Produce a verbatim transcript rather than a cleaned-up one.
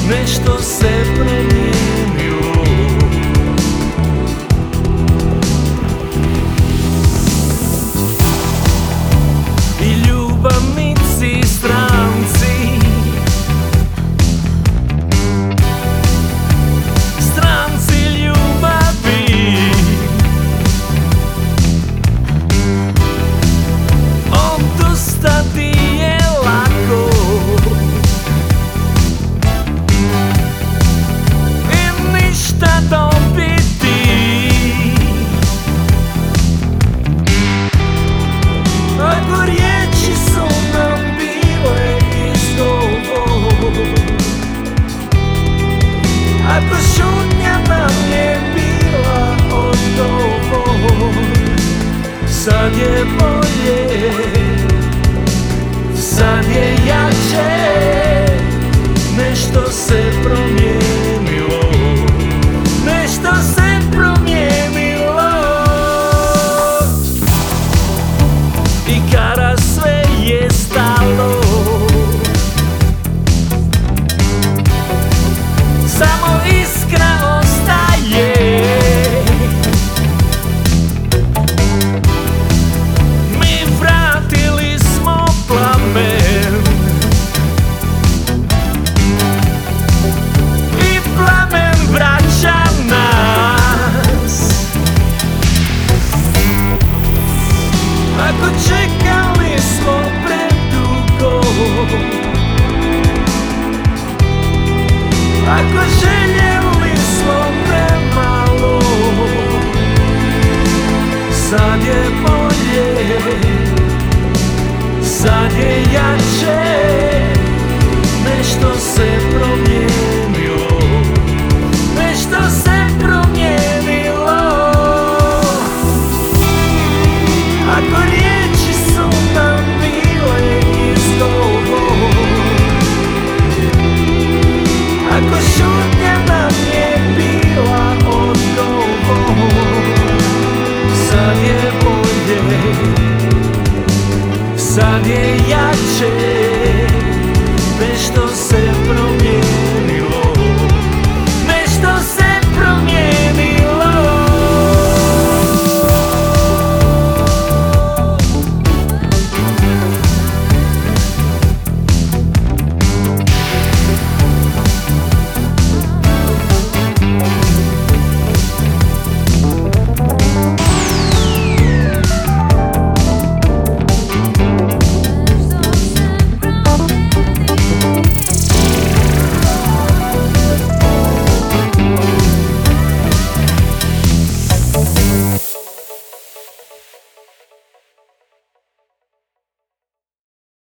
nešto se promijenilo. I ljubavnici stranci, stranci ljubavi, odustati je lako i ništa dobiti. Ako riječi su nam bile izgovor, ako šutnja nam je bila odgovor, sad je bolje, sad je jače, nešto se promijenilo, nešto se promijenilo. I kada sve je stalo, samo iskra ostaje. Mi vratili smo plamen i plamen vraća nas. Ako čekali smo predugo, ako željeli smo premalo, sad je bolje, sad je jače, nešto se promijenilo, nešto se promijenilo. Ako riječi su nam bile izgovor, ako šutnja nam je bila odgovor, sad je bolje, sad je jače,